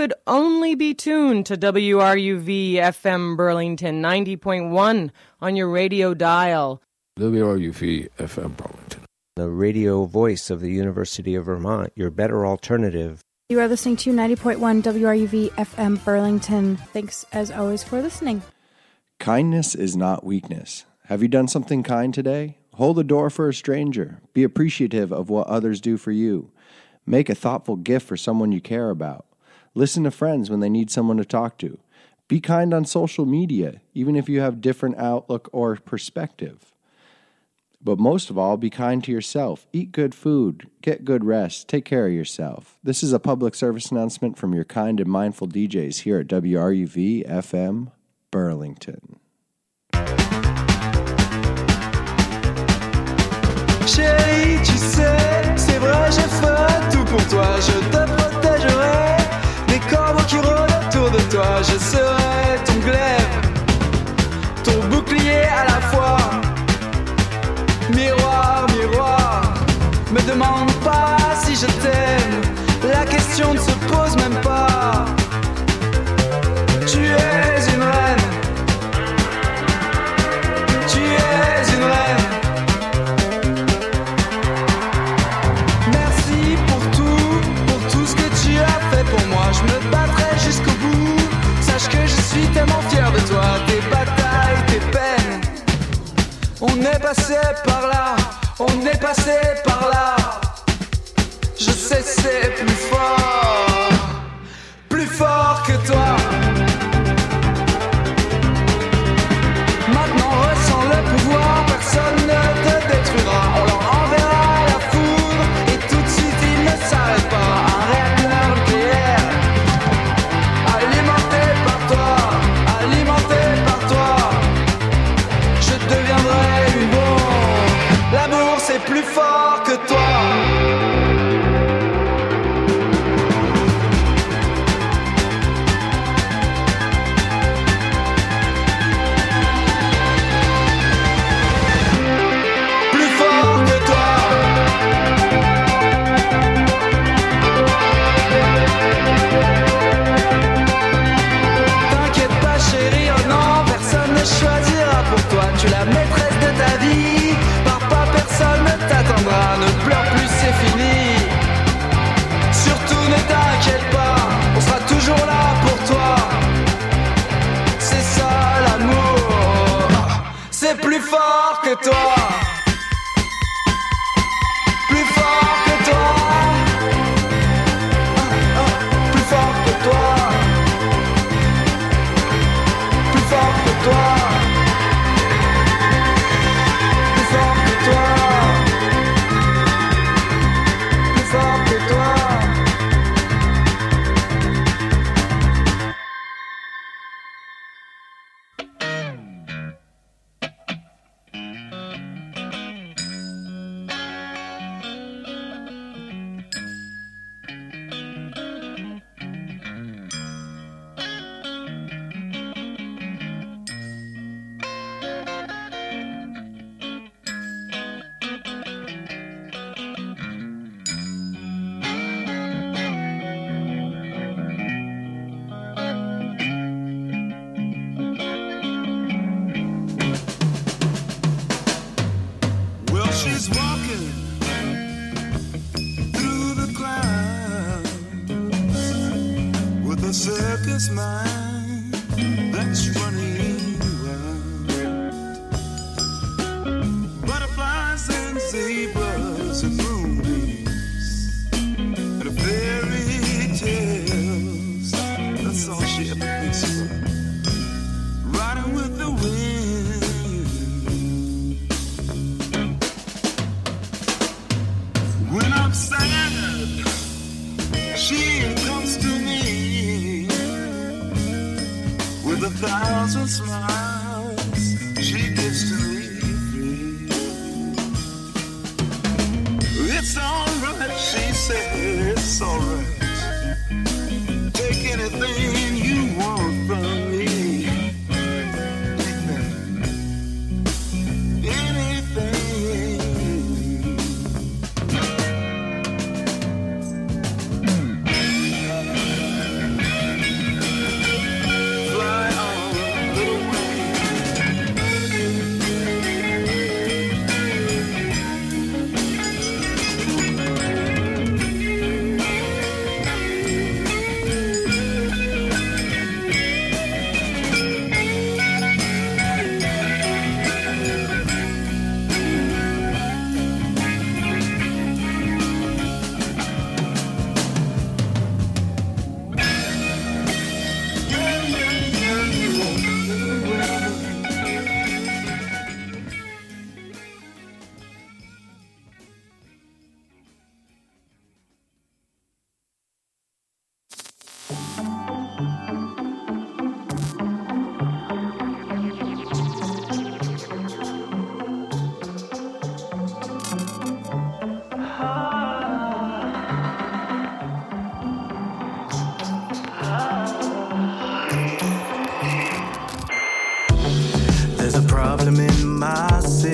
could only be tuned to WRUV FM Burlington 90.1 on your radio dial. WRUV FM Burlington. The radio voice of the University of Vermont, your better alternative. You are listening to 90.1 WRUV FM Burlington. Thanks, as always, for listening. Kindness is not weakness. Have you done something kind today? Hold the door for a stranger. Be appreciative of what others do for you. Make a thoughtful gift for someone you care about. Listen to friends when they need someone to talk to. Be kind on social media, even if you have different outlook or perspective. But most of all, be kind to yourself. Eat good food. Get good rest. Take care of yourself. This is a public service announcement from your kind and mindful DJs here at WRUV FM Burlington. Chérie, tu sais, c'est vrai, j'ai fait tout pour toi. Je te protégerai des corbeaux qui rôdent autour de toi. Je serai ton glaive, ton bouclier à la fois. Miroir, miroir, me demande pas si je t'aime. La question ne se pose même pas. Tu es une reine. Tu es une reine. Merci pour tout ce que tu as fait pour moi. Je me battrai jusqu'au bout. Sache que je suis tellement fier de toi. Tes batailles, tes peines. On est passé par là, on est passé par là. Je sais c'est plus fort que toi. Maintenant ressens le pouvoir, personne ne te détruira. On leur enverra la foudre et tout de suite il ne s'arrête pas. Un réacteur nucléaire, alimenté par toi, alimenté par toi. Je deviendrai une bombe. L'amour c'est plus fort que toi. Choisira pour toi, tu es la maîtresse de ta vie. Papa, personne ne t'attendra, ne pleure plus, c'est fini. Surtout ne t'inquiète pas, on sera toujours là pour toi. C'est ça l'amour, c'est plus fort que toi. Plus fort que toi. Plus fort que toi. Plus fort que toi.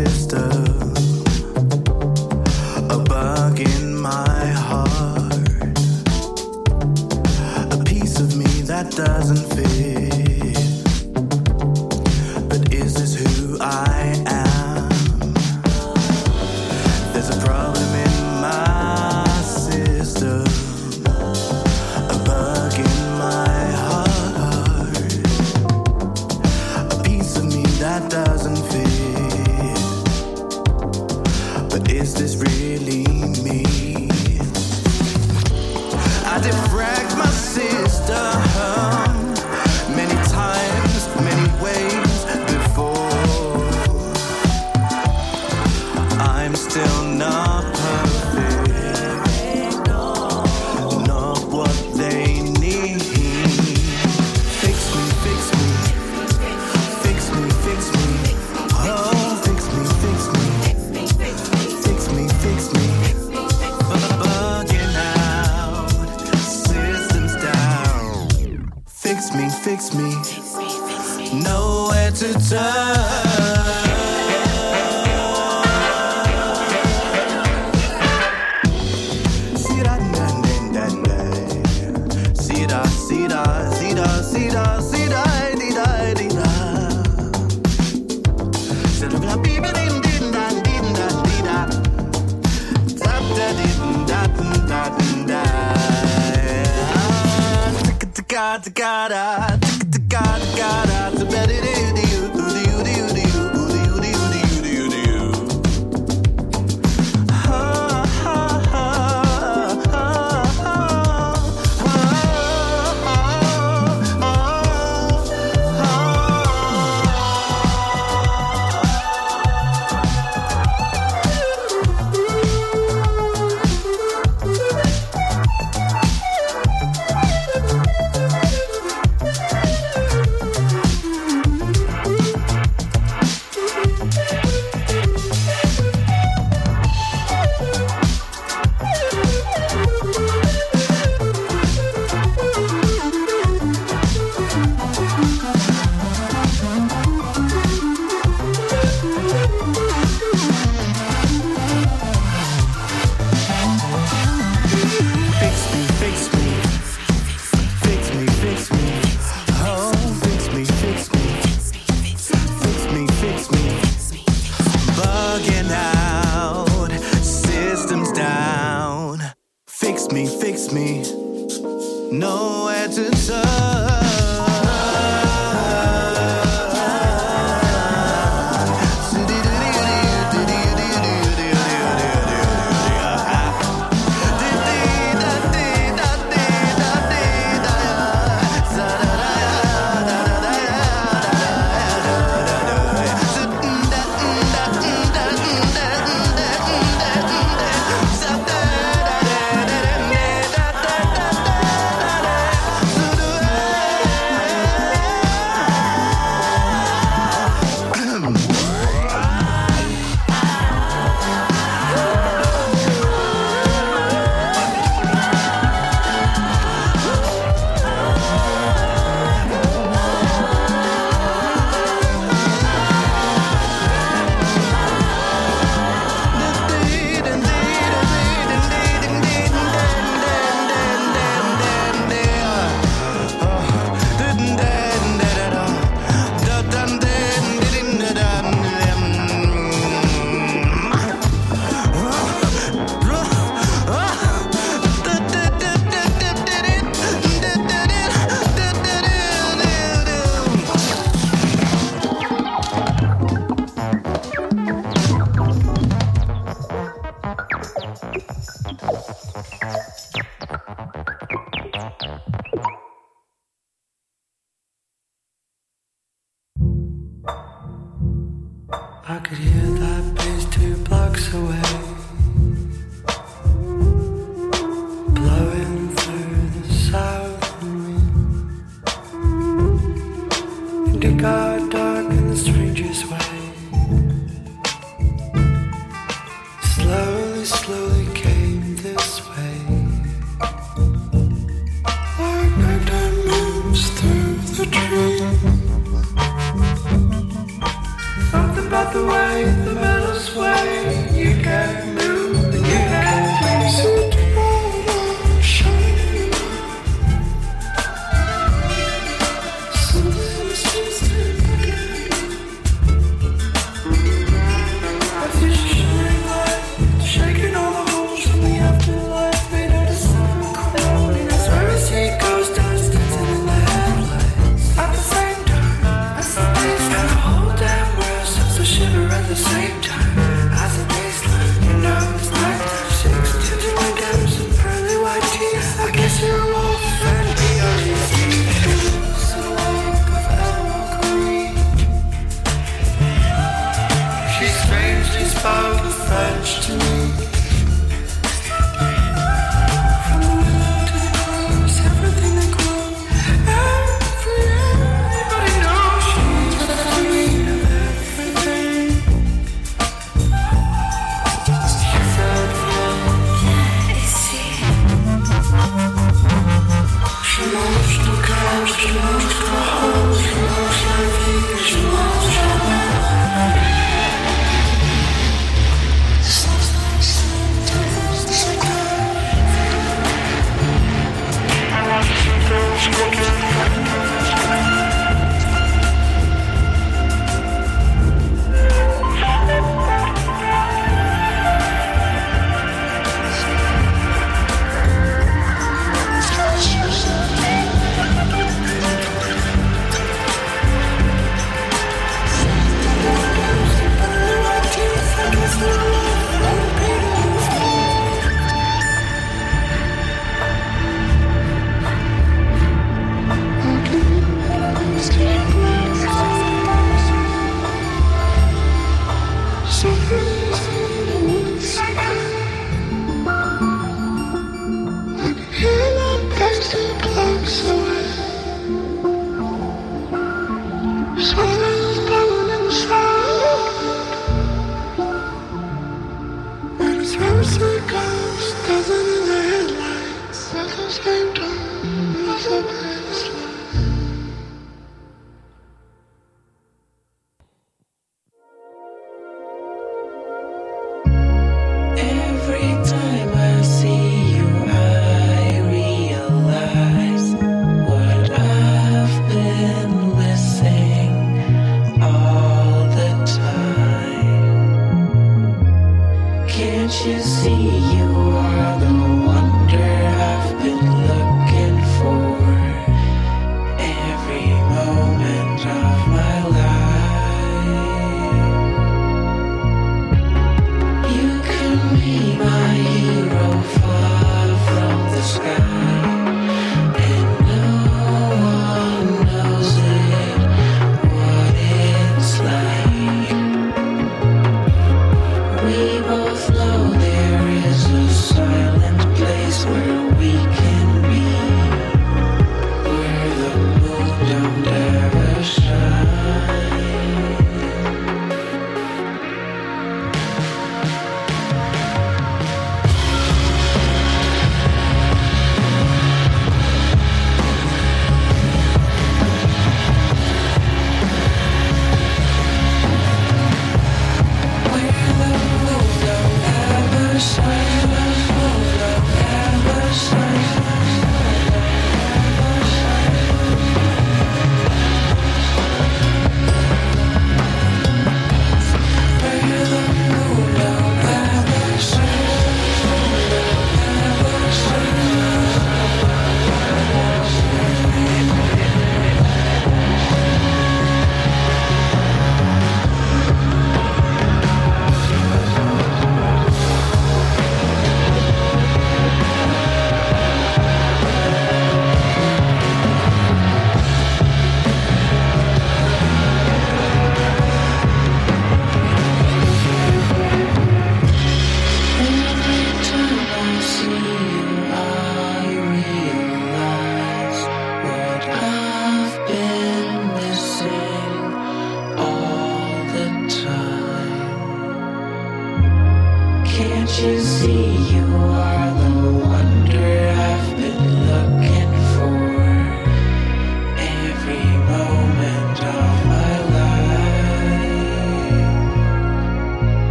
system, a bug in my heart, a piece of me that doesn't fit. But is this who I am? There's a problem in my system, a bug in my heart, a piece of me that doesn't fit. But is this really me? I defragged my system many times, many ways before. I'm still not perfect, not what they need. Fix me, fix me, fix me, fix me. Oh, fix me, fix me, fix me, fix me. Bugging out, systems down. Fix me, fix me, nowhere to turn. Fix me, nowhere to turn. French to me. From the willow to the rose, everything that grows, everybody knows she's the queen of everything. She fed from, she knows the cows, she knows the hoes, she knows la vie, she knows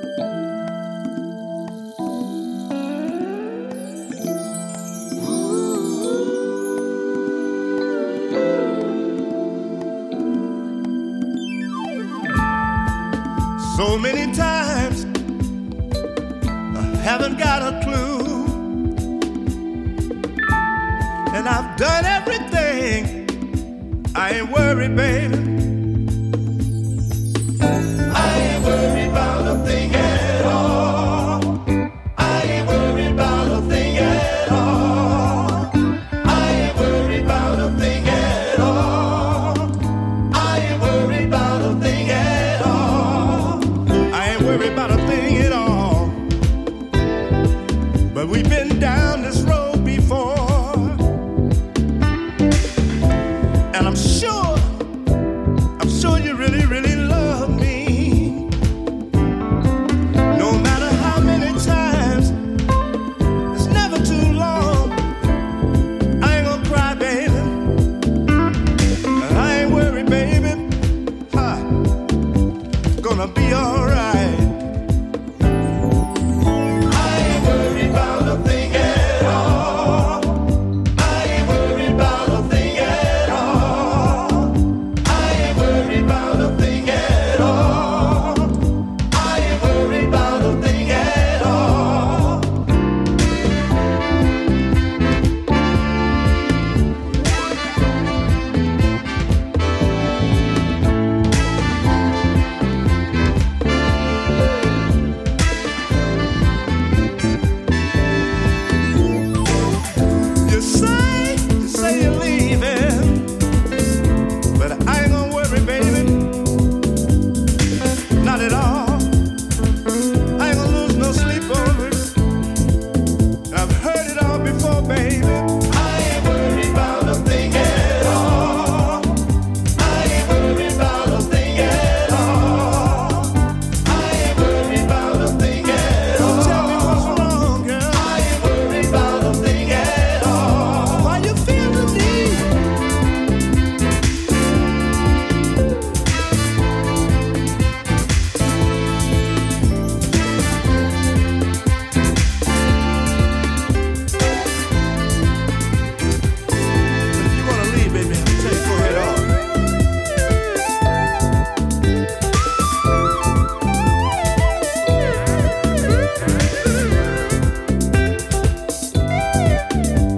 Ooh. So many times I haven't got a clue, and I've done everything. I ain't worried, baby. I ain't worried about a thing at all. I ain't worried about a thing at all. I ain't worried about a thing at all. I ain't worried about a thing at all. I ain't worried about a thing at all. But we've been down this road before, and I'm sure you really, really love me. No matter how many times, it's never too long. I ain't gonna cry, baby. I ain't worried, baby. Gonna be alright. I ain't worried about a thing at all.